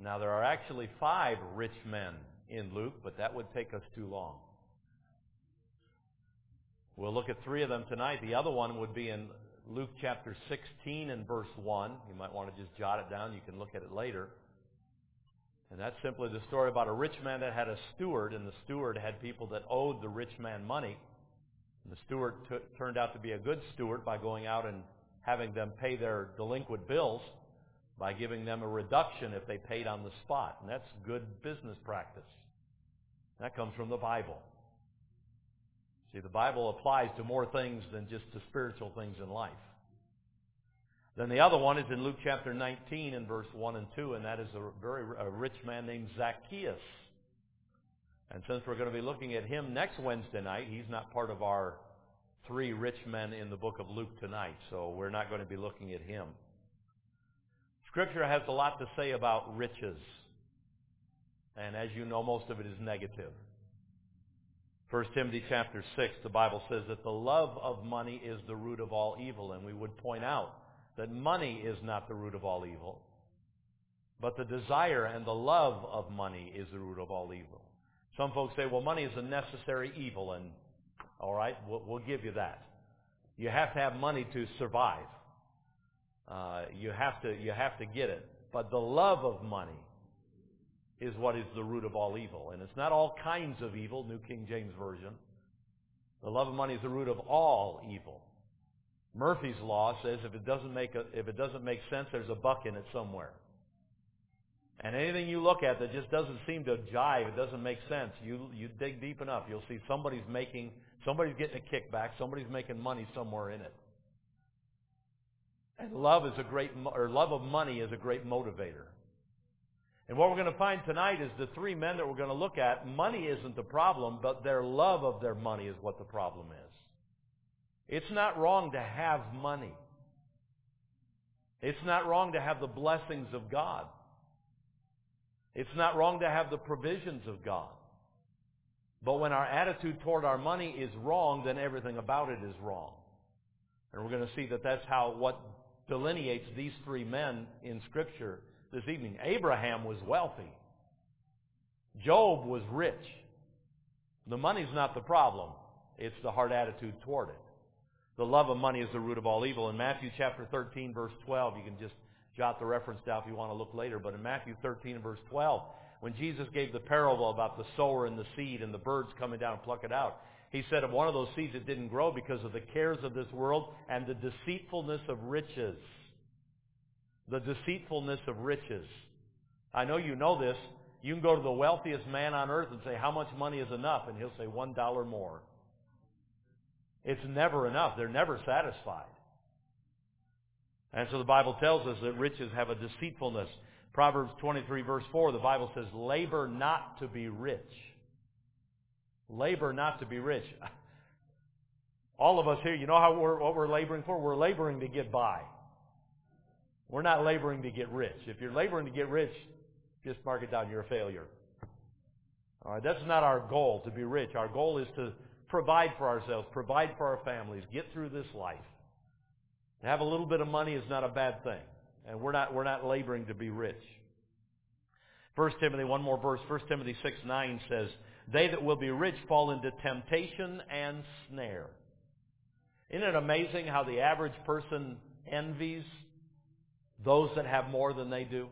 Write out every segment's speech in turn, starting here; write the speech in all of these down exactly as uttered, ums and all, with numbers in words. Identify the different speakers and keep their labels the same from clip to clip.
Speaker 1: Now, there are actually five rich men in Luke, but that would take us too long. We'll look at three of them tonight. The other one would be in Luke chapter sixteen and verse one. You might want to just jot it down. You can look at it later. And that's simply the story about a rich man that had a steward, and the steward had people that owed the rich man money. And the steward t- turned out to be a good steward by going out and having them pay their delinquent bills by giving them a reduction if they paid on the spot. And that's good business practice. That comes from the Bible. See, the Bible applies to more things than just to spiritual things in life. Then the other one is in Luke chapter nineteen and verse one and two, and that is a very a rich man named Zacchaeus. And since we're going to be looking at him next Wednesday night, he's not part of our three rich men in the book of Luke tonight, so we're not going to be looking at him. Scripture has a lot to say about riches, and as you know, most of it is negative. First Timothy chapter six, the Bible says that the love of money is the root of all evil, and we would point out that money is not the root of all evil, but the desire and the love of money is the root of all evil. Some folks say, well, money is a necessary evil, and all right, we'll, we'll give you that. You have to have money to survive. Uh, you have to you have to get it. But the love of money is what is the root of all evil. And it's not all kinds of evil, New King James Version. The love of money is the root of all evil. Murphy's Law says if it doesn't make a, if it doesn't make sense, there's a buck in it somewhere. And anything you look at that just doesn't seem to jive, it doesn't make sense, you you dig deep enough, you'll see somebody's making, somebody's getting a kickback, somebody's making money somewhere in it. And love is a great, or love of money is a great motivator. And what we're going to find tonight is the three men that we're going to look at, money isn't the problem, but their love of their money is what the problem is. It's not wrong to have money. It's not wrong to have the blessings of God. It's not wrong to have the provisions of God. But when our attitude toward our money is wrong, then everything about it is wrong. And we're going to see that that's how what delineates these three men in Scripture this evening. Abraham was wealthy. Job was rich. The money's not the problem. It's the hard attitude toward it. The love of money is the root of all evil. In Matthew chapter thirteen, verse twelve, you can just jot the reference down if you want to look later, but in Matthew thirteen, verse twelve, when Jesus gave the parable about the sower and the seed and the birds coming down and pluck it out, he said of one of those seeds it didn't grow because of the cares of this world and the deceitfulness of riches. The deceitfulness of riches. I know you know this. You can go to the wealthiest man on earth and say, how much money is enough? And he'll say, one dollar more. It's never enough. They're never satisfied. And so the Bible tells us that riches have a deceitfulness. Proverbs twenty-three, verse four, the Bible says, labor not to be rich. Labor not to be rich. All of us here, you know how we're, what we're laboring for? We're laboring to get by. We're not laboring to get rich. If you're laboring to get rich, just mark it down. You're a failure. All right, that's not our goal, to be rich. Our goal is to provide for ourselves, provide for our families, get through this life. To have a little bit of money is not a bad thing. And we're not, we're not laboring to be rich. First Timothy, one more verse, First Timothy six nine says, they that will be rich fall into temptation and snare. Isn't it amazing how the average person envies those that have more than they do?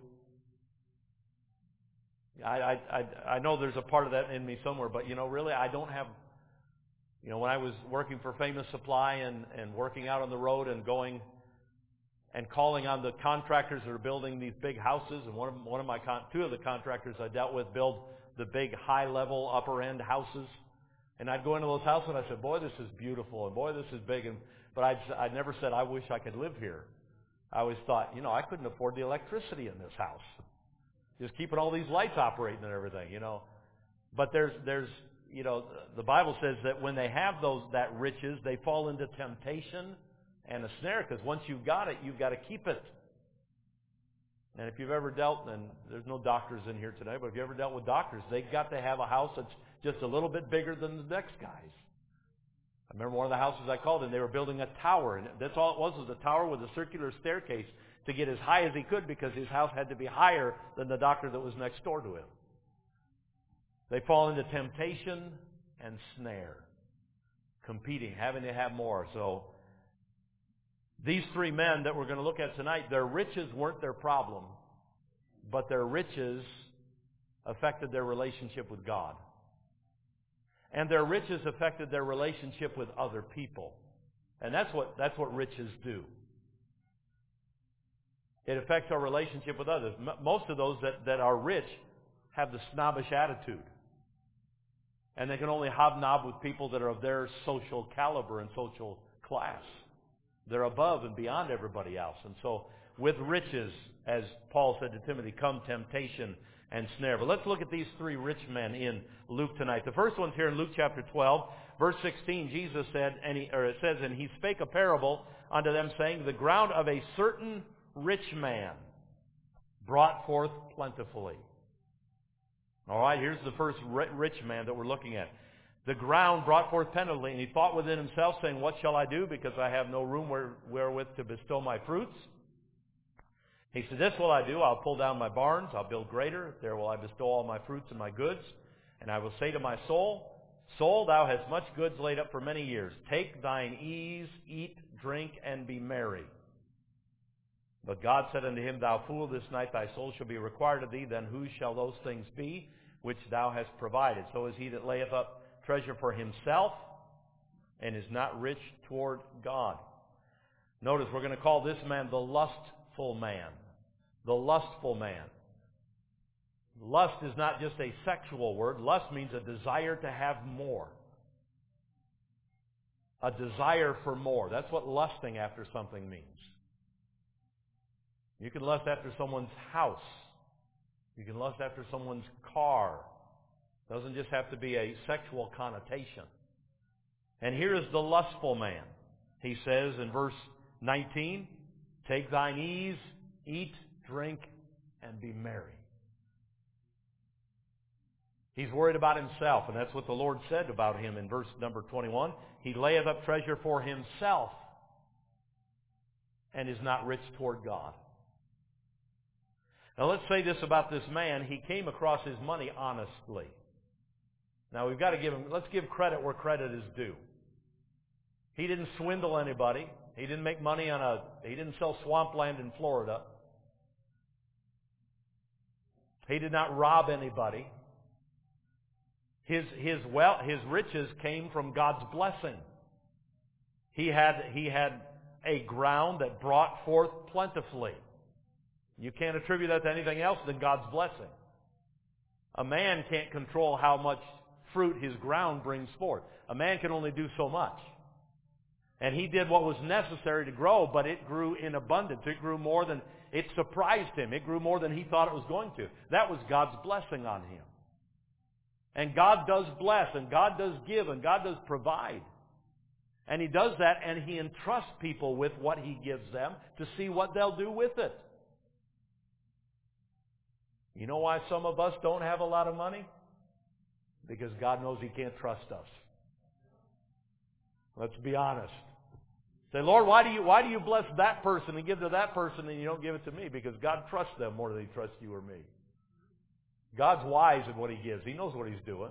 Speaker 1: I, I, I, I know there's a part of that in me somewhere, but you know, really, I don't have, you know, when I was working for Famous Supply and, and working out on the road and going and calling on the contractors that are building these big houses, and one of one of my con- two of the contractors I dealt with build the big high-level upper-end houses, and I'd go into those houses and I said, "Boy, this is beautiful, and boy, this is big," and but I'd I never said, "I wish I could live here." I always thought, you know, I couldn't afford the electricity in this house, just keeping all these lights operating and everything, you know. But there's there's you know, the Bible says that when they have those that riches, they fall into temptation and a snare, because once you've got it, you've got to keep it. And if you've ever dealt, and there's no doctors in here today, but if you ever dealt with doctors, they've got to have a house that's just a little bit bigger than the next guy's. I remember one of the houses I called, and they were building a tower, and that's all it was, was a tower with a circular staircase to get as high as he could because his house had to be higher than the doctor that was next door to him. They fall into temptation and snare, competing, having to have more. So these three men that we're going to look at tonight, their riches weren't their problem, but their riches affected their relationship with God. And their riches affected their relationship with other people. And that's what, that's what riches do. It affects our relationship with others. M- most of those that, that are rich have the snobbish attitude. And they can only hobnob with people that are of their social caliber and social class. They're above and beyond everybody else. And so with riches, as Paul said to Timothy, come temptation and snare. But let's look at these three rich men in Luke tonight. The first one's here in Luke chapter twelve, verse sixteen. Jesus said, and he, or it says, and he spake a parable unto them, saying, the ground of a certain rich man brought forth plentifully. All right, here's the first rich man that we're looking at. The ground brought forth plentifully, and he thought within himself, saying, what shall I do, because I have no room where, wherewith to bestow my fruits? He said, this will I do. I'll pull down my barns. I'll build greater. There will I bestow all my fruits and my goods. And I will say to my soul, soul, thou hast much goods laid up for many years. Take thine ease, eat, drink, and be merry. But God said unto him, thou fool, this night thy soul shall be required of thee. Then whose shall those things be which thou hast provided? So is he that layeth up treasure for himself and is not rich toward God. Notice we're going to call this man the lustful man. The lustful man. Lust is not just a sexual word. Lust means a desire to have more. A desire for more. That's what lusting after something means. You can lust after someone's house. You can lust after someone's car. It doesn't just have to be a sexual connotation. And here is the lustful man. He says in verse nineteen, take thine ease, eat, drink, and be merry. He's worried about himself, and that's what the Lord said about him in verse number twenty-one. He layeth up treasure for himself and is not rich toward God. Now let's say this about this man. He came across his money honestly. Now we've got to give him, let's give credit where credit is due. He didn't swindle anybody. He didn't make money on a, he didn't sell swampland in Florida. He did not rob anybody. His, his wealth, his riches came from God's blessing. He had, he had a ground that brought forth plentifully. You can't attribute that to anything else than God's blessing. A man can't control how much fruit his ground brings forth. A man can only do so much. And he did what was necessary to grow, but it grew in abundance. It grew more than, it surprised him. It grew more than he thought it was going to. That was God's blessing on him. And God does bless, and God does give, and God does provide. And He does that, and He entrusts people with what He gives them to see what they'll do with it. You know why some of us don't have a lot of money? Because God knows He can't trust us. Let's be honest. Say, Lord, why do you why do you bless that person and give to that person and you don't give it to me? Because God trusts them more than He trusts you or me. God's wise in what He gives. He knows what He's doing.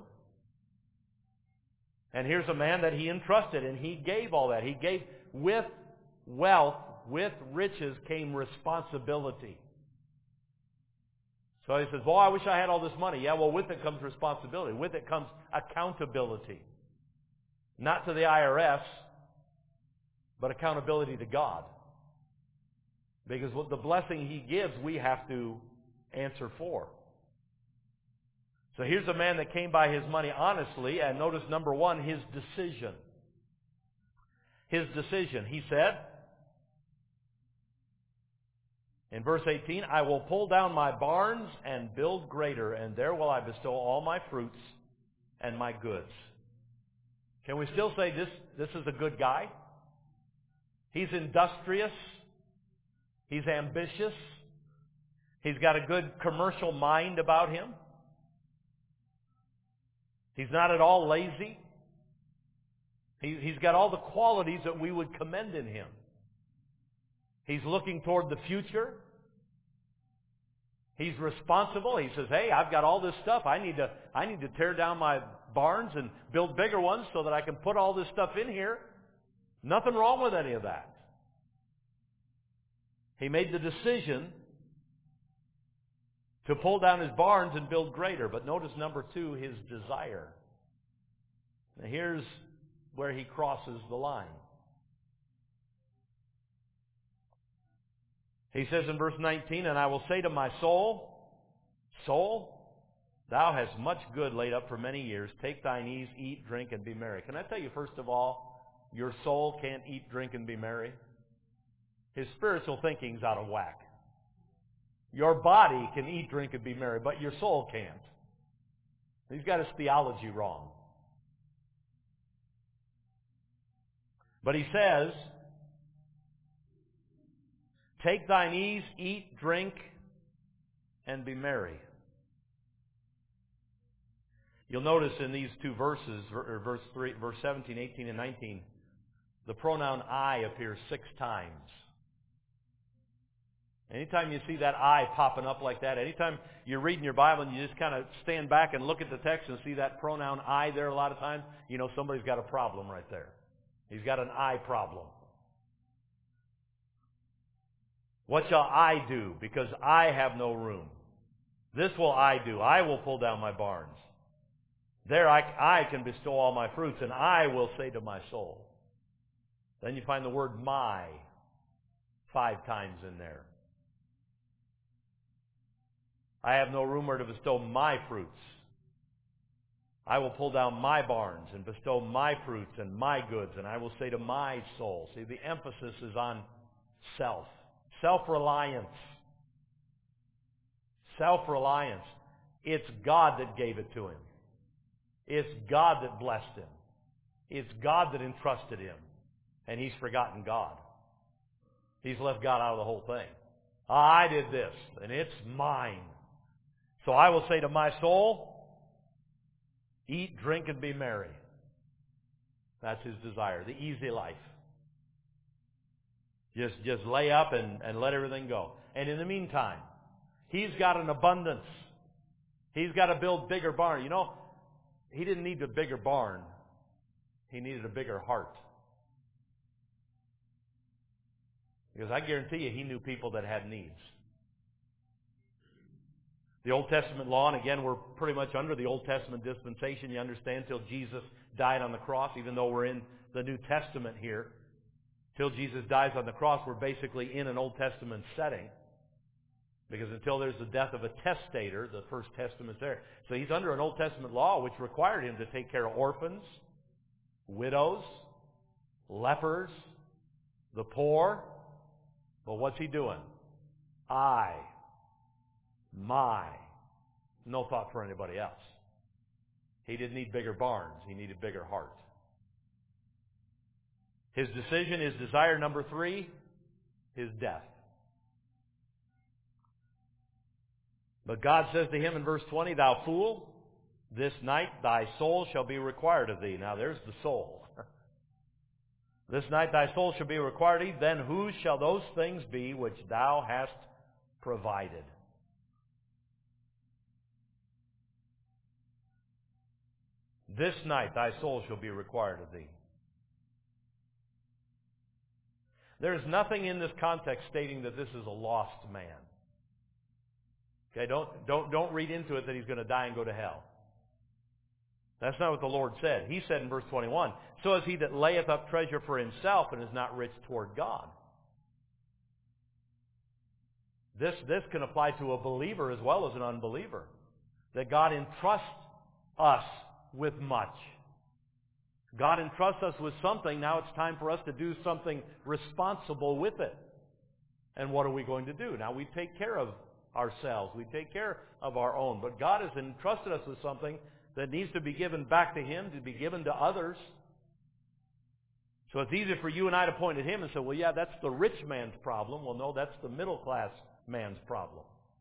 Speaker 1: And here's a man that He entrusted, and he gave all that. He gave with wealth, with riches came responsibility. So he says, boy, I wish I had all this money. Yeah, well, with it comes responsibility. With it comes accountability. Not to the I R S, but accountability to God. Because what the blessing He gives, we have to answer for. So here's a man that came by his money honestly, and notice number one, his decision. His decision. He said, in verse eighteen, I will pull down my barns and build greater, and there will I bestow all my fruits and my goods. Can we still say this, this is a good guy? He's industrious. He's ambitious. He's got a good commercial mind about him. He's not at all lazy. He, he's got all the qualities that we would commend in him. He's looking toward the future. He's responsible. He says, hey, I've got all this stuff. I need to, I need to tear down my barns and build bigger ones so that I can put all this stuff in here. Nothing wrong with any of that. He made the decision to pull down his barns and build greater. But notice number two, his desire. Now here's where he crosses the line. He says in verse nineteen, and I will say to my soul, soul, thou hast much good laid up for many years. Take thine ease, eat, drink, and be merry. Can I tell you, first of all, your soul can't eat, drink, and be merry? His spiritual thinking's out of whack. Your body can eat, drink, and be merry, but your soul can't. He's got his theology wrong. But he says, take thine ease, eat, drink, and be merry. You'll notice in these two verses, verse three, verse seventeen, eighteen, and nineteen, the pronoun I appears six times. Anytime you see that I popping up like that, anytime you're reading your Bible and you just kind of stand back and look at the text and see that pronoun I there a lot of times, you know somebody's got a problem right there. He's got an I problem. What shall I do? Because I have no room. This will I do. I will pull down my barns. There I, I can bestow all my fruits, and I will say to my soul. Then you find the word my five times in there. I have no room where to bestow my fruits. I will pull down my barns and bestow my fruits and my goods, and I will say to my soul. See, the emphasis is on self. Self-reliance. Self-reliance. It's God that gave it to him. It's God that blessed him. It's God that entrusted him. And he's forgotten God. He's left God out of the whole thing. I did this, and it's mine. So I will say to my soul, eat, drink, and be merry. That's his desire, the easy life. Just, just lay up and, and let everything go. And in the meantime, he's got an abundance. He's got to build bigger barn. You know, he didn't need a bigger barn. He needed a bigger heart. Because I guarantee you, he knew people that had needs. The Old Testament law, and again, we're pretty much under the Old Testament dispensation, you understand, till Jesus died on the cross, even though we're in the New Testament here. Till Jesus dies on the cross, we're basically in an Old Testament setting. Because until there's the death of a testator, the first testament's there. So he's under an Old Testament law which required him to take care of orphans, widows, lepers, the poor. But what's he doing? I, my, no thought for anybody else. He didn't need bigger barns. He needed bigger heart. His decision, his desire number three, his death. But God says to him in verse twenty, thou fool, this night thy soul shall be required of thee. Now there's the soul. This night thy soul shall be required of thee. Then whose shall those things be which thou hast provided? This night thy soul shall be required of thee. There's nothing in this context stating that this is a lost man. Okay, don't, don't, don't read into it that he's going to die and go to hell. That's not what the Lord said. He said in verse twenty-one, so is he that layeth up treasure for himself and is not rich toward God. This, this can apply to a believer as well as an unbeliever. That God entrusts us with much. God entrusts us with something. Now it's time for us to do something responsible with it. And what are we going to do? Now we take care of ourselves. We take care of our own. But God has entrusted us with something that needs to be given back to him, to be given to others. So it's easy for you and I to point at him and say, well, yeah, that's the rich man's problem. Well, no, that's the middle class man's problem.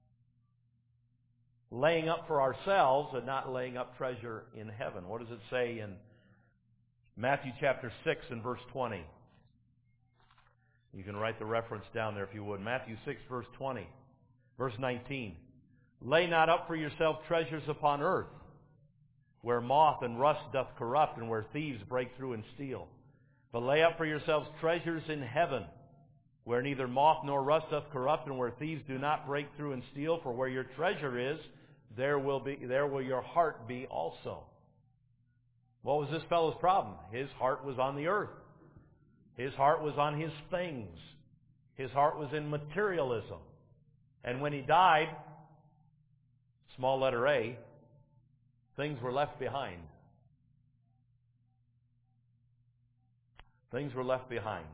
Speaker 1: Laying up for ourselves and not laying up treasure in heaven. What does it say in Matthew chapter six and verse twenty? You can write the reference down there if you would. Matthew six, verse twenty. Verse nineteen. Lay not up for yourself treasures upon earth, where moth and rust doth corrupt, and where thieves break through and steal. But lay up for yourselves treasures in heaven, where neither moth nor rust doth corrupt, and where thieves do not break through and steal. For where your treasure is, there will be, there will your heart be also. What was this fellow's problem? His heart was on the earth. His heart was on his things. His heart was in materialism. And when he died, small letter A, things were left behind. Things were left behind.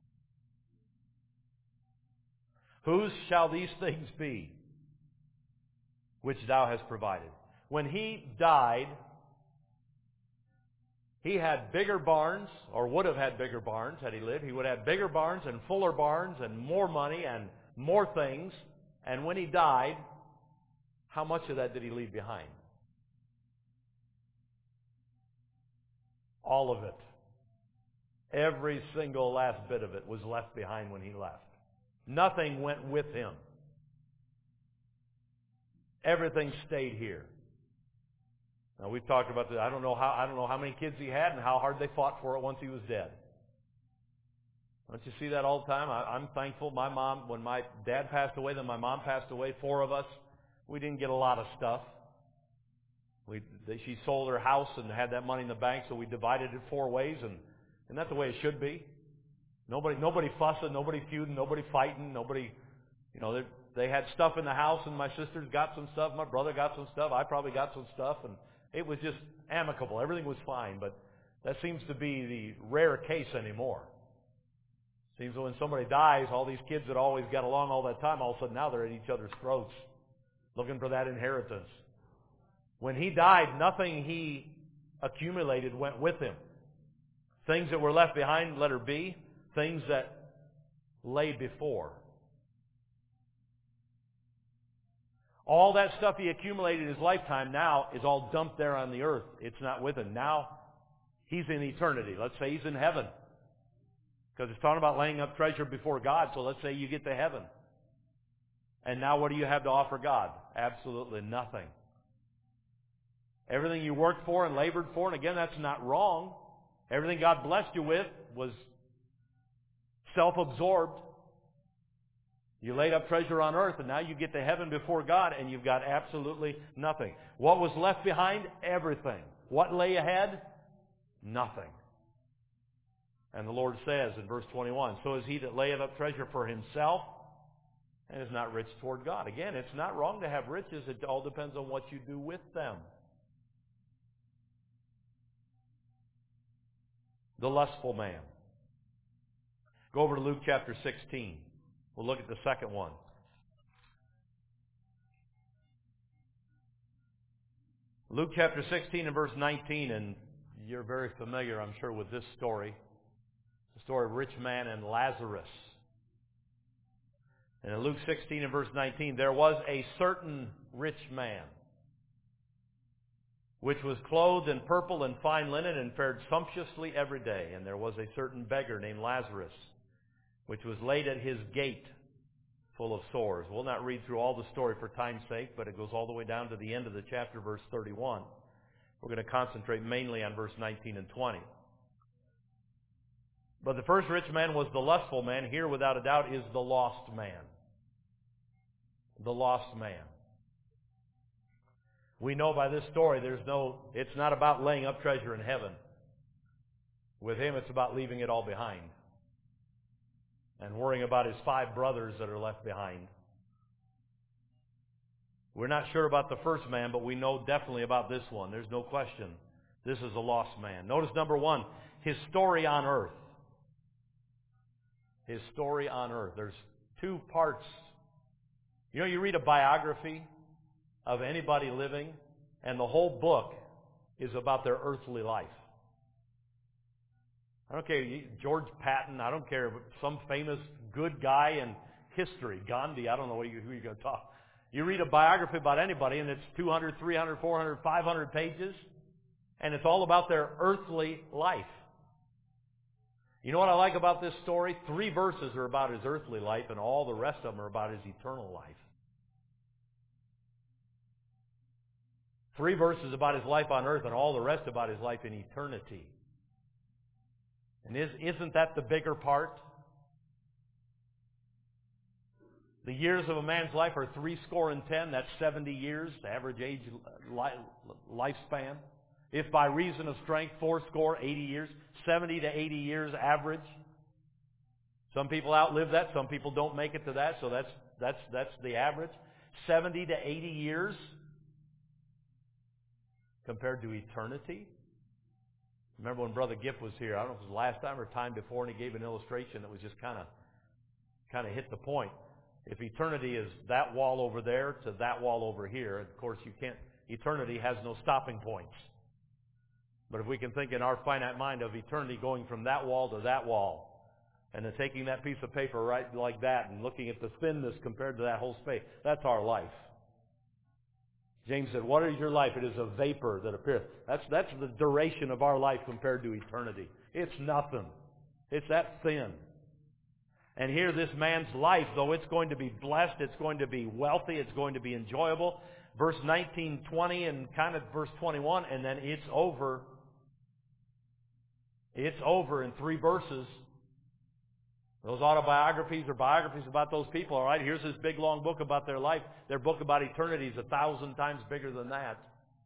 Speaker 1: Whose shall these things be which thou hast provided? When he died, he had bigger barns, or would have had bigger barns had he lived. He would have bigger barns and fuller barns and more money and more things. And when he died, how much of that did he leave behind? All of it. Every single last bit of it was left behind when he left. Nothing went with him. Everything stayed here. Now we've talked about this. I don't know how I don't know how many kids he had and how hard they fought for it once he was dead. Don't you see that all the time? I, I'm thankful. My mom, when my dad passed away, then my mom passed away. Four of us, we didn't get a lot of stuff. We they, she sold her house and had that money in the bank, so we divided it four ways, and and that's the way it should be. Nobody nobody fussing, nobody feuding, nobody fighting, nobody, you know, they they had stuff in the house, and my sisters got some stuff, my brother got some stuff, I probably got some stuff, and it was just amicable. Everything was fine, but that seems to be the rare case anymore. Seems that when somebody dies, all these kids that always got along all that time, all of a sudden now they're at each other's throats, looking for that inheritance. When he died, nothing he accumulated went with him. Things that were left behind, letter B, things that lay before. All that stuff he accumulated in his lifetime now is all dumped there on the earth. It's not with him. Now he's in eternity. Let's say he's in heaven. Because it's talking about laying up treasure before God. So let's say you get to heaven. And now what do you have to offer God? Absolutely nothing. Everything you worked for and labored for, and again, that's not wrong. Everything God blessed you with was self-absorbed. You laid up treasure on earth, and now you get to heaven before God, and you've got absolutely nothing. What was left behind? Everything. What lay ahead? Nothing. And the Lord says in verse twenty-one, so is he that layeth up treasure for himself, and is not rich toward God. Again, it's not wrong to have riches. It all depends on what you do with them. The lustful man. Go over to Luke chapter sixteen. We'll look at the second one. Luke chapter sixteen and verse nineteen, and you're very familiar, I'm sure, with this story. The story of rich man and Lazarus. And in Luke sixteen and verse nineteen, there was a certain rich man, which was clothed in purple and fine linen, and fared sumptuously every day. And there was a certain beggar named Lazarus, which was laid at his gate, full of sores. We'll not read through all the story for time's sake, but it goes all the way down to the end of the chapter, verse thirty-one. We're going to concentrate mainly on verse nineteen and twenty. But the first rich man was the lustful man. Here, without a doubt, is the lost man. The lost man. We know by this story there's no, it's not about laying up treasure in heaven. With him, it's about leaving it all behind. And worrying about his five brothers that are left behind. We're not sure about the first man, but we know definitely about this one. There's no question. This is a lost man. Notice number one, his story on earth. His story on earth. There's two parts. You know, you read a biography of anybody living, and the whole book is about their earthly life. I don't care, George Patton, I don't care, some famous good guy in history, Gandhi, I don't know who you're going to talk. You read a biography about anybody, and it's two hundred, three hundred, four hundred, five hundred pages, and it's all about their earthly life. You know what I like about this story? Three verses are about his earthly life, and all the rest of them are about his eternal life. Three verses about his life on earth, and all the rest about his life in eternity. And is, isn't that the bigger part? The years of a man's life are three score and ten. That's seventy years, average age li- lifespan. If by reason of strength, four score, eighty years. seventy to eighty years average. Some people outlive that. Some people don't make it to that. So that's that's that's the average. seventy to eighty years compared to eternity. Remember when Brother Giff was here? I don't know if it was last time or time before, and he gave an illustration that was just kind of kind of hit the point. If eternity is that wall over there to that wall over here, of course you can't. Eternity has no stopping points. But if we can think in our finite mind of eternity going from that wall to that wall, and then taking that piece of paper right like that and looking at the thinness compared to that whole space, that's our life. James said, what is your life? It is a vapor that appears. That's, that's the duration of our life compared to eternity. It's nothing. It's that thin. And here this man's life, though it's going to be blessed, it's going to be wealthy, it's going to be enjoyable. Verse nineteen, twenty, and kind of verse twenty-one, and then it's over. It's over in three verses. Those autobiographies or biographies about those people, all right, here's this big long book about their life. Their book about eternity is a thousand times bigger than that.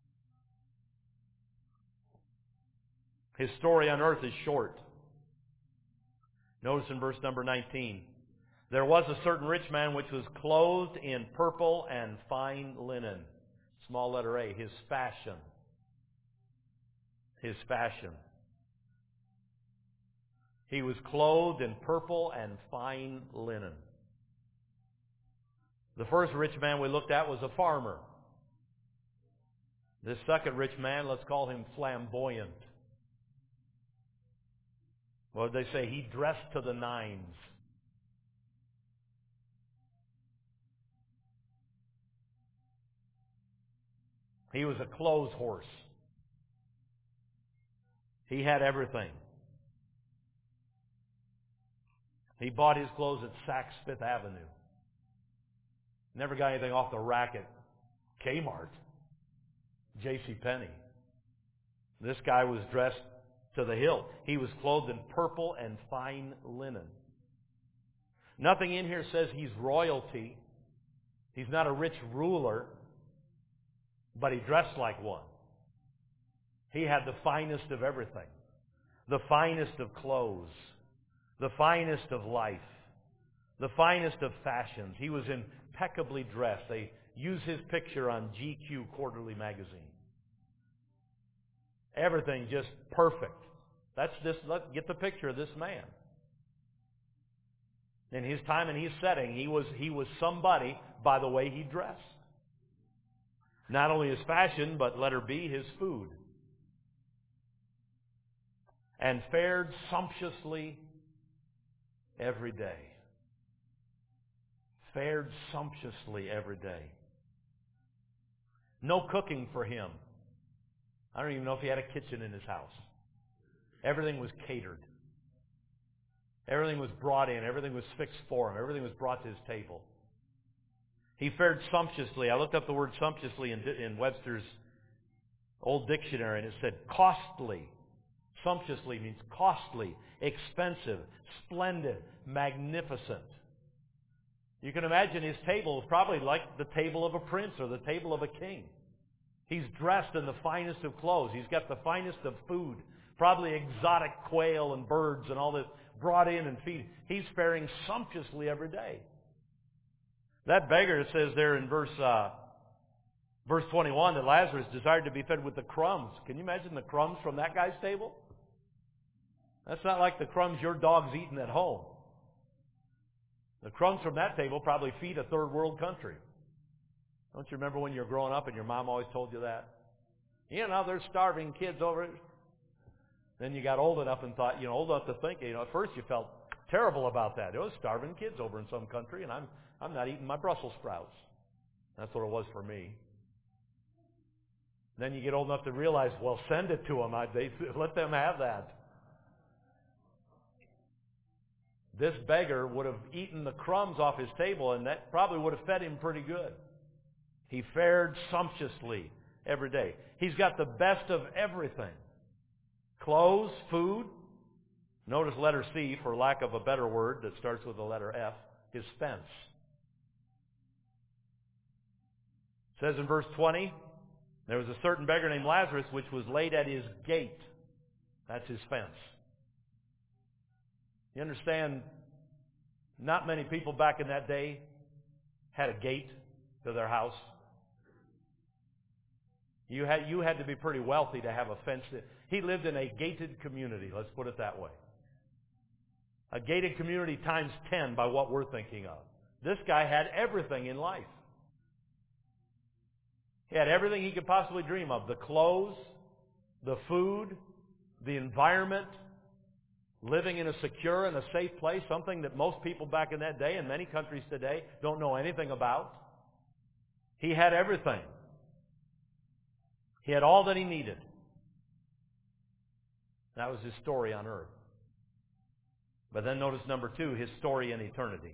Speaker 1: His story on earth is short. Notice in verse number nineteen. There was a certain rich man which was clothed in purple and fine linen. Small letter A, his fashion. His fashion. He was clothed in purple and fine linen. The first rich man we looked at was a farmer. This second rich man, let's call him flamboyant. What did they say? He dressed to the nines. He was a clothes horse. He had everything. He bought his clothes at Saks Fifth Avenue. Never got anything off the rack at Kmart, JCPenney. This guy was dressed to the hilt. He was clothed in purple and fine linen. Nothing in here says he's royalty. He's not a rich ruler, but he dressed like one. He had the finest of everything. The finest of clothes. The finest of life. The finest of fashions. He was impeccably dressed. They use his picture on G Q Quarterly Magazine. Everything just perfect. That's this. Let's get the picture of this man. In his time and his setting, he was he was somebody by the way he dressed. Not only his fashion, but letter B, his food. And fared sumptuously every day. Fared sumptuously every day. No cooking for him. I don't even know if he had a kitchen in his house. Everything was catered. Everything was brought in. Everything was fixed for him. Everything was brought to his table. He fared sumptuously. I looked up the word sumptuously in, in Webster's Old Dictionary, and it said costly. Sumptuously means costly, expensive, splendid, magnificent. You can imagine his table is probably like the table of a prince or the table of a king. He's dressed in the finest of clothes. He's got the finest of food, probably exotic quail and birds and all this brought in and feed. He's faring sumptuously every day. That beggar, it says there in verse uh, verse twenty-one, that Lazarus desired to be fed with the crumbs. Can you imagine the crumbs from that guy's table? That's not like the crumbs your dog's eating at home. The crumbs from that table probably feed a third world country. Don't you remember when you were growing up and your mom always told you that? You know, there's starving kids over it. Then you got old enough and thought, you know, old enough to think, you know, at first you felt terrible about that. There was starving kids over in some country, and I'm I'm not eating my Brussels sprouts. That's what it was for me. Then you get old enough to realize, well, send it to them. I, they, let them have that. this beggar would have eaten the crumbs off his table, and that probably would have fed him pretty good. He fared sumptuously every day. He's got the best of everything. Clothes, food. Notice letter C, for lack of a better word that starts with the letter F, his fence. It says in verse twenty, there was a certain beggar named Lazarus which was laid at his gate. That's his fence. You understand, not many people back in that day had a gate to their house. You had, you had to be pretty wealthy to have a fence. He lived in a gated community, let's put it that way. A gated community times ten by what we're thinking of. This guy had everything in life. He had everything he could possibly dream of. The clothes, the food, the environment, living in a secure and a safe place, something that most people back in that day and many countries today don't know anything about. He had everything. He had all that he needed. That was his story on earth. But then notice number two, his story in eternity.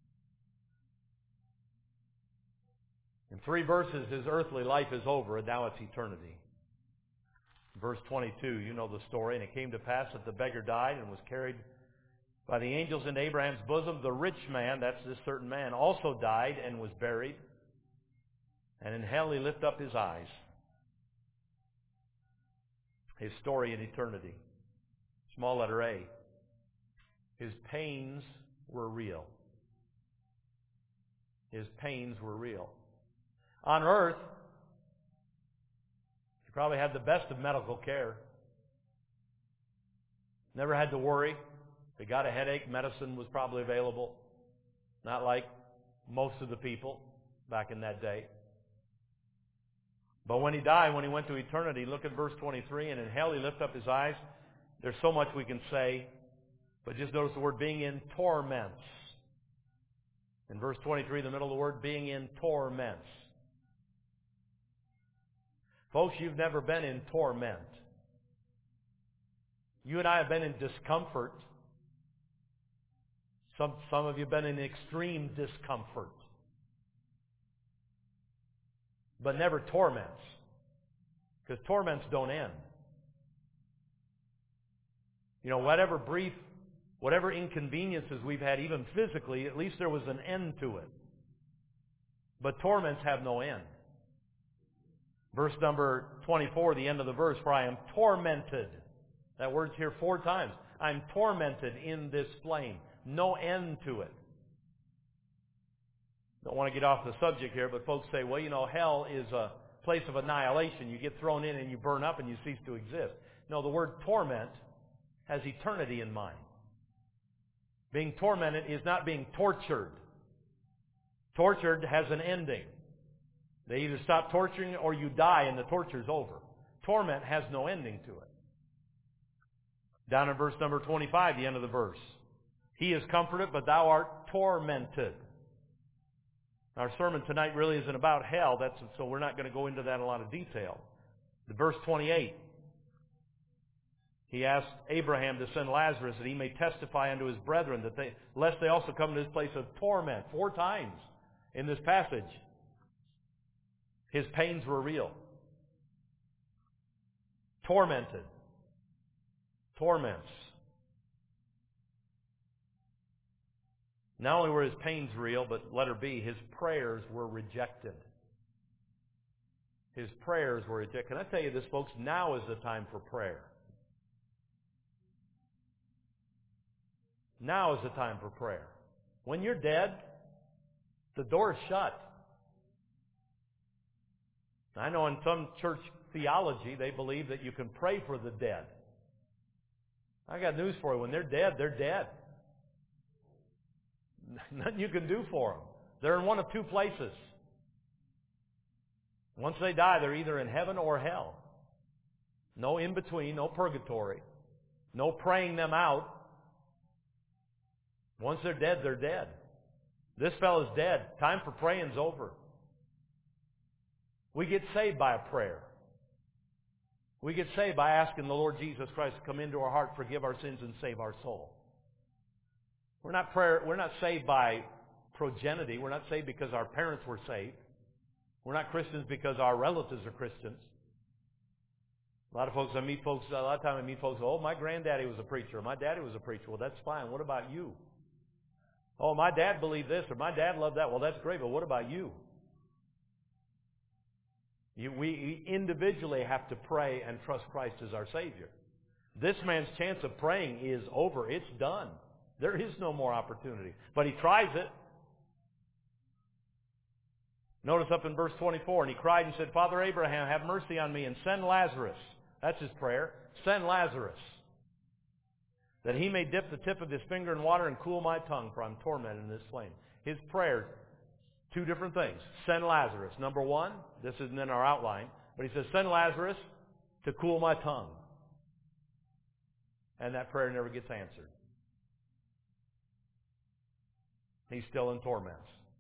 Speaker 1: In three verses, his earthly life is over, and now it's eternity. Verse twenty-two, you know the story. And it came to pass that the beggar died and was carried by the angels into Abraham's bosom. The rich man, that's this certain man, also died and was buried. And in hell he lifted up his eyes. His story in eternity. Small letter A. His pains were real. His pains were real. On earth, he probably had the best of medical care. Never had to worry. If he got a headache, medicine was probably available. Not like most of the people back in that day. But when he died, when he went to eternity, look at verse twenty-three, and in hell he lifted up his eyes. There's so much we can say, but just notice the word being in torments. In verse twenty-three, the middle of the word, being in torments. Folks, you've never been in torment. You and I have been in discomfort. Some, some of you have been in extreme discomfort. But never torments. Because torments don't end. You know, whatever brief, whatever inconveniences we've had, even physically, at least there was an end to it. But torments have no end. Verse number twenty-four, the end of the verse, for I am tormented. That word's here four times. I'm tormented in this flame. No end to it. Don't want to get off the subject here, but folks say, well, you know, hell is a place of annihilation. You get thrown in and you burn up and you cease to exist. No, the word torment has eternity in mind. Being tormented is not being tortured. Tortured has an ending. They either stop torturing or you die and the torture's over. Torment has no ending to it. Down in verse number twenty-five, the end of the verse. He is comforted, but thou art tormented. Our sermon tonight really isn't about hell, that's, so we're not going to go into that in a lot of detail. The verse twenty-eight. He asked Abraham to send Lazarus that he may testify unto his brethren, that they, lest they also come to this place of torment. Four times in this passage. His pains were real. Tormented. Torments. Not only were his pains real, but letter B, his prayers were rejected. His prayers were rejected. Can I tell you this, folks? Now is the time for prayer. Now is the time for prayer. When you're dead, the door's shut. I know in some church theology, they believe that you can pray for the dead. I got news for you. When they're dead, they're dead. Nothing you can do for them. They're in one of two places. Once they die, they're either in heaven or hell. No in-between, no purgatory. No praying them out. Once they're dead, they're dead. This fellow's dead. Time for praying's over. We get saved by a prayer. We get saved by asking the Lord Jesus Christ to come into our heart, forgive our sins, and save our soul. We're not prayer, we're not saved by progeny. We're not saved because our parents were saved. We're not Christians because our relatives are Christians. A lot of folks, I meet folks, a lot of time I meet folks, oh, my granddaddy was a preacher, or my daddy was a preacher. Well, that's fine. What about you? Oh, my dad believed this, or my dad loved that. Well, that's great, but what about you? you we individually have to pray and trust Christ as our Savior. This man's chance of praying is over. It's done. There is no more opportunity. But he tries it. Notice up in verse twenty-four, and he cried and said, Father Abraham, have mercy on me and send Lazarus. That's his prayer. Send Lazarus, that he may dip the tip of his finger in water and cool my tongue, for I'm tormented in this flame. His prayer, two different things. Send Lazarus. Number one, this isn't in our outline, but he says, send Lazarus to cool my tongue. And that prayer never gets answered. He's still in torments.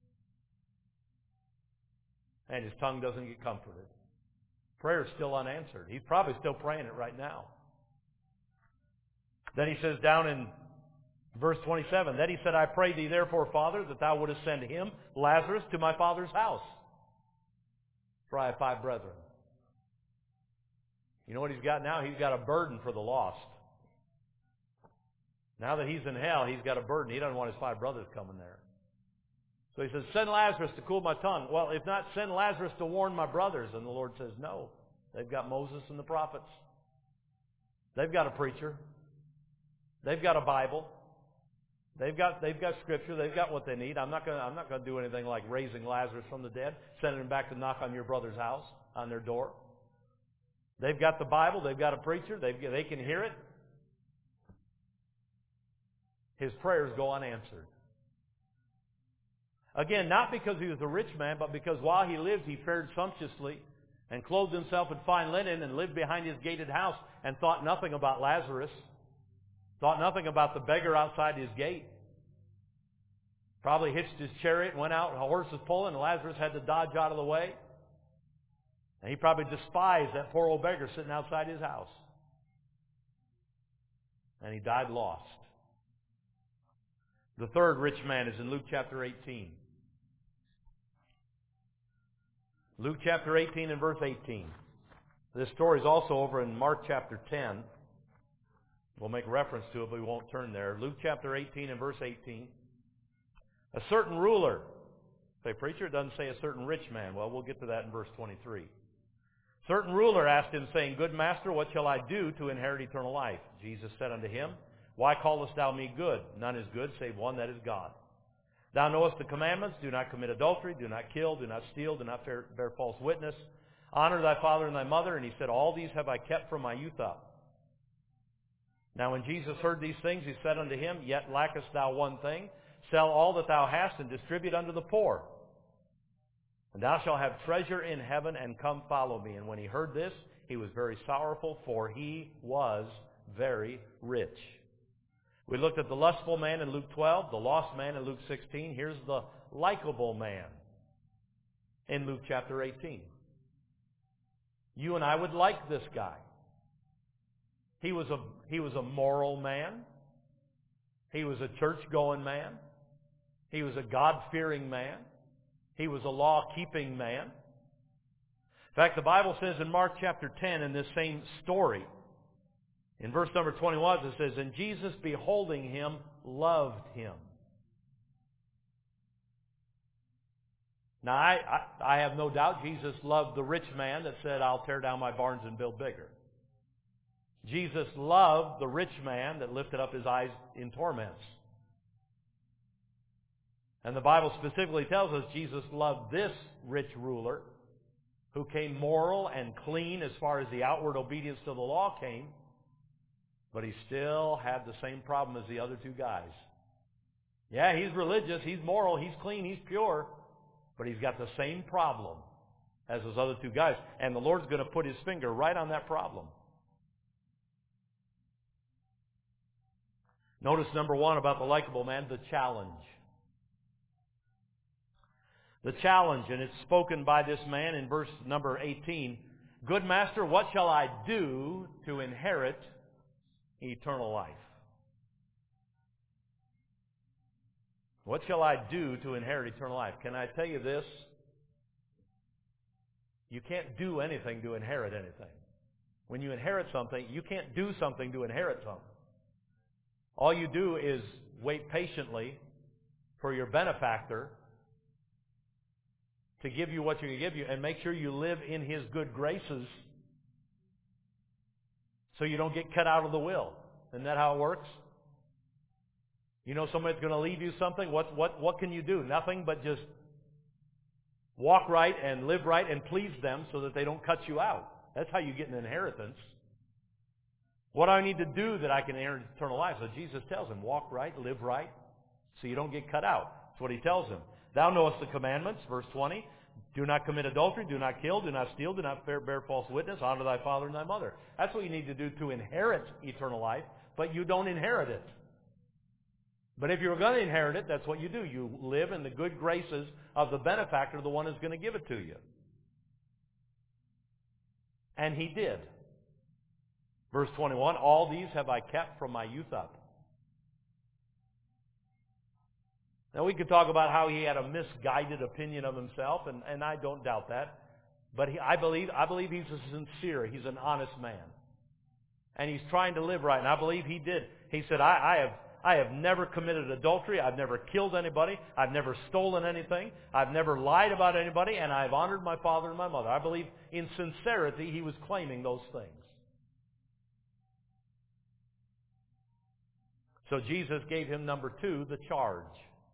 Speaker 1: And his tongue doesn't get comforted. Prayer is still unanswered. He's probably still praying it right now. Then he says down in verse twenty-seven, then he said, I pray thee therefore, Father, that thou wouldest send him, Lazarus, to my father's house. For I have five brethren. You know what he's got now? He's got a burden for the lost. Now that he's in hell, he's got a burden. He doesn't want his five brothers coming there. So he says, send Lazarus to cool my tongue. Well, if not, send Lazarus to warn my brothers. And the Lord says, no. They've got Moses and the prophets. They've got a preacher. They've got a Bible. They've got they've got Scripture. They've got what they need. I'm not going I'm not going to do anything like raising Lazarus from the dead, sending him back to knock on your brother's house, on their door. They've got the Bible. They've got a preacher. They they can hear it. His prayers go unanswered. Again, not because he was a rich man, but because while he lived, he fared sumptuously and clothed himself in fine linen and lived behind his gated house and thought nothing about Lazarus, thought nothing about the beggar outside his gate. Probably hitched his chariot and went out, a horse was pulling, and Lazarus had to dodge out of the way. And he probably despised that poor old beggar sitting outside his house. And he died lost. The third rich man is in Luke chapter eighteen. Luke chapter eighteen and verse eighteen. This story is also over in Mark chapter ten. We'll make reference to it, but we won't turn there. Luke chapter eighteen and verse eighteen. A certain ruler. Say, preacher, it doesn't say a certain rich man. Well, we'll get to that in verse twenty-three. Certain ruler asked him, saying, Good master, what shall I do to inherit eternal life? Jesus said unto him, Why callest thou me good? None is good save one, that is God. Thou knowest the commandments, do not commit adultery, do not kill, do not steal, do not bear, bear false witness. Honor thy father and thy mother. And he said, All these have I kept from my youth up. Now when Jesus heard these things, he said unto him, Yet lackest thou one thing. Sell all that thou hast and distribute unto the poor. And thou shalt have treasure in heaven, and come follow me. And when he heard this, he was very sorrowful, for he was very rich. We looked at the lustful man in Luke twelve, the lost man in Luke sixteen. Here's the likable man in Luke chapter eighteen. You and I would like this guy. He was a, he was a moral man. He was a church-going man. He was a God-fearing man. He was a law-keeping man. In fact, the Bible says in Mark chapter ten, in this same story, in verse number twenty-one, it says, And Jesus, beholding him, loved him. Now, I, I, I have no doubt Jesus loved the rich man that said, I'll tear down my barns and build bigger. Jesus loved the rich man that lifted up his eyes in torments. And the Bible specifically tells us Jesus loved this rich ruler who came moral and clean as far as the outward obedience to the law came, but he still had the same problem as the other two guys. Yeah, he's religious, he's moral, he's clean, he's pure, but he's got the same problem as those other two guys. And the Lord's going to put his finger right on that problem. Notice number one about the likable man, the challenge. The challenge, and it's spoken by this man in verse number eighteen. Good master, what shall I do to inherit eternal life? What shall I do to inherit eternal life? Can I tell you this? You can't do anything to inherit anything. When you inherit something, you can't do something to inherit something. All you do is wait patiently for your benefactor to give you what you can give you, and make sure you live in His good graces so you don't get cut out of the will. Isn't that how it works? You know somebody's going to leave you something. What, what, what can you do? Nothing but just walk right and live right and please them so that they don't cut you out. That's how you get an inheritance. What do I need to do that I can inherit eternal life? So Jesus tells him, walk right, live right, so you don't get cut out. That's what He tells him. Thou knowest the commandments, verse twenty. Do not commit adultery, do not kill, do not steal, do not bear, bear false witness, honor thy father and thy mother. That's what you need to do to inherit eternal life, but you don't inherit it. But if you're going to inherit it, that's what you do. You live in the good graces of the benefactor, the one who's going to give it to you. And He did. Verse twenty-one, all these have I kept from my youth up. Now we could talk about how he had a misguided opinion of himself, and, and I don't doubt that. But he, I believe I believe he's a sincere, he's an honest man. And he's trying to live right, and I believe he did. He said, I, I have I have never committed adultery, I've never killed anybody, I've never stolen anything, I've never lied about anybody, and I've honored my father and my mother. I believe in sincerity he was claiming those things. So Jesus gave him, number two, the charge.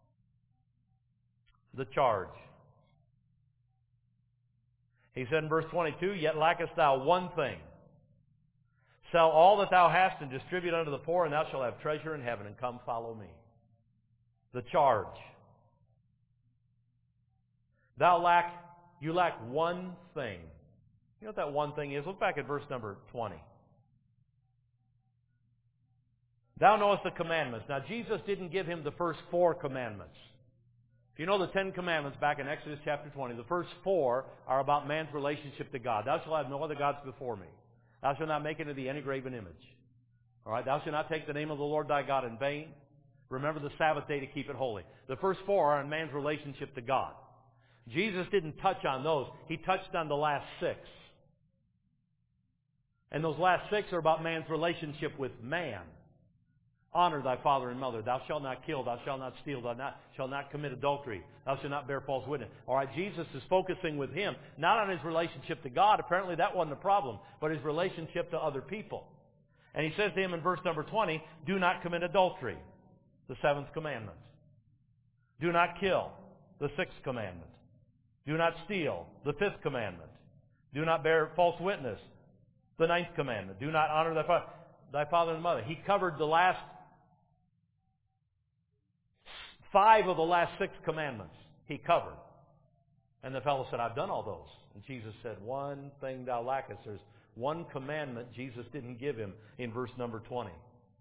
Speaker 1: The charge. He said in verse twenty-two, yet lackest thou one thing. Sell all that thou hast and distribute unto the poor, and thou shalt have treasure in heaven, and come follow me. The charge. Thou lack, you lack one thing. You know what that one thing is? Look back at verse number twenty. Thou knowest the commandments. Now, Jesus didn't give him the first four commandments. If you know the Ten Commandments back in Exodus chapter twenty, the first four are about man's relationship to God. Thou shalt have no other gods before me. Thou shalt not make unto thee any graven image. All right, thou shalt not take the name of the Lord thy God in vain. Remember the Sabbath day to keep it holy. The first four are on man's relationship to God. Jesus didn't touch on those. He touched on the last six. And those last six are about man's relationship with man. Honor thy father and mother. Thou shalt not kill. Thou shalt not steal. Thou not, shalt not commit adultery. Thou shalt not bear false witness. All right, Jesus is focusing with him, not on his relationship to God. Apparently that wasn't a problem, but his relationship to other people. And he says to him in verse number twenty, do not commit adultery, the seventh commandment. Do not kill, the sixth commandment. Do not steal, the fifth commandment. Do not bear false witness, the ninth commandment. Do not honor thy father, thy father and mother. He covered the last five of the last six commandments. He covered. And the fellow said, I've done all those. And Jesus said, one thing thou lackest. There's one commandment Jesus didn't give him in verse number twenty.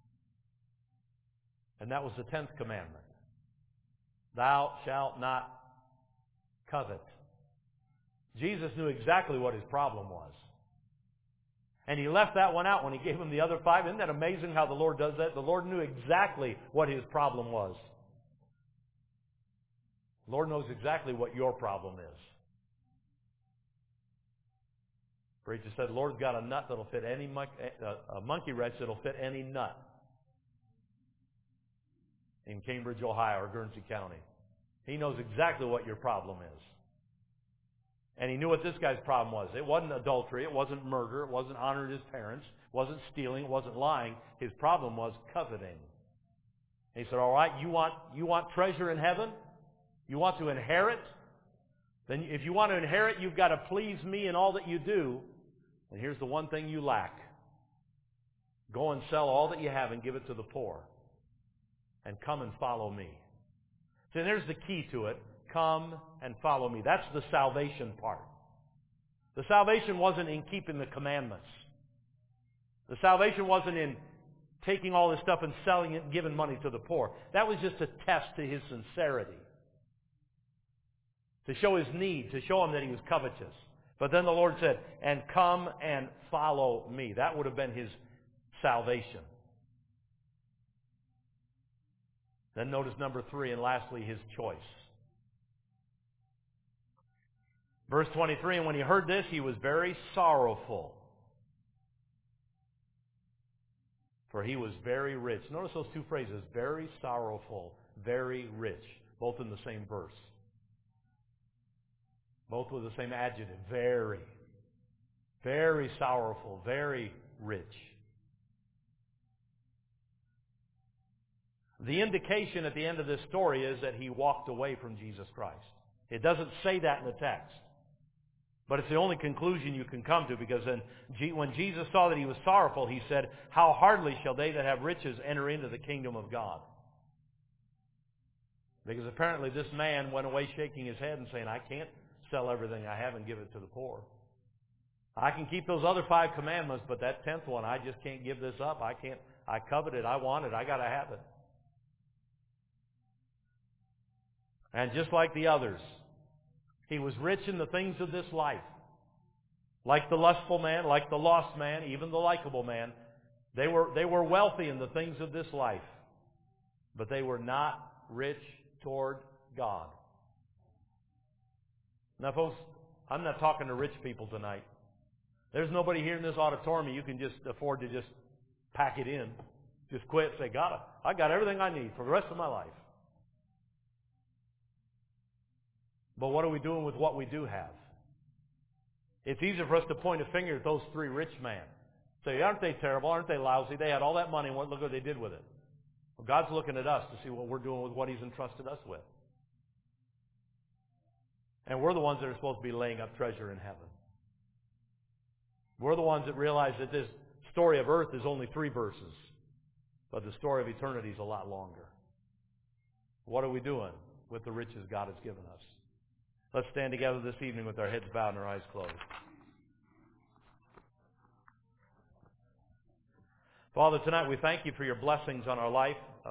Speaker 1: And that was the tenth commandment. Thou shalt not covet. Jesus knew exactly what his problem was. And he left that one out when he gave him the other five. Isn't that amazing how the Lord does that? The Lord knew exactly what his problem was. The Lord knows exactly what your problem is. Preacher said, the Lord's got a nut that'll fit any mon- a monkey wrench that'll fit any nut in Cambridge, Ohio, or Guernsey County. He knows exactly what your problem is. And he knew what this guy's problem was. It wasn't adultery. It wasn't murder. It wasn't honoring his parents. It wasn't stealing. It wasn't lying. His problem was coveting. And he said, all right, you want, you want treasure in heaven? You want to inherit? Then if you want to inherit, you've got to please me in all that you do. And here's the one thing you lack. Go and sell all that you have and give it to the poor. And come and follow me. So there's the key to it. Come and follow me. That's the salvation part. The salvation wasn't in keeping the commandments. The salvation wasn't in taking all this stuff and selling it and giving money to the poor. That was just a test to his sincerity. To show his need, to show him that he was covetous. But then the Lord said, and come and follow me. That would have been his salvation. Then notice number three, and lastly, his choice. Verse twenty-three, and when he heard this, he was very sorrowful, for he was very rich. Notice those two phrases, very sorrowful, very rich, both in the same verse. Both with the same adjective, very. Very sorrowful, very rich. The indication at the end of this story is that he walked away from Jesus Christ. It doesn't say that in the text. But it's the only conclusion you can come to, because then when Jesus saw that he was sorrowful, he said, how hardly shall they that have riches enter into the kingdom of God? Because apparently this man went away shaking his head and saying, I can't sell everything I have and give it to the poor. I can keep those other five commandments, but that tenth one, I just can't give this up. I can't, I covet it, I want it, I got to have it. And just like the others, he was rich in the things of this life. Like the lustful man, like the lost man, even the likable man. They were, they were wealthy in the things of this life. But they were not rich toward God. Now folks, I'm not talking to rich people tonight. There's nobody here in this auditorium you can just afford to just pack it in. Just quit and say, God, I got everything I need for the rest of my life. But what are we doing with what we do have? It's easy for us to point a finger at those three rich men. Say, aren't they terrible? Aren't they lousy? They had all that money, and look what they did with it. Well, God's looking at us to see what we're doing with what He's entrusted us with. And we're the ones that are supposed to be laying up treasure in heaven. We're the ones that realize that this story of earth is only three verses, but the story of eternity is a lot longer. What are we doing with the riches God has given us? Let's stand together this evening with our heads bowed and our eyes closed. Father, tonight we thank you for your blessings on our life.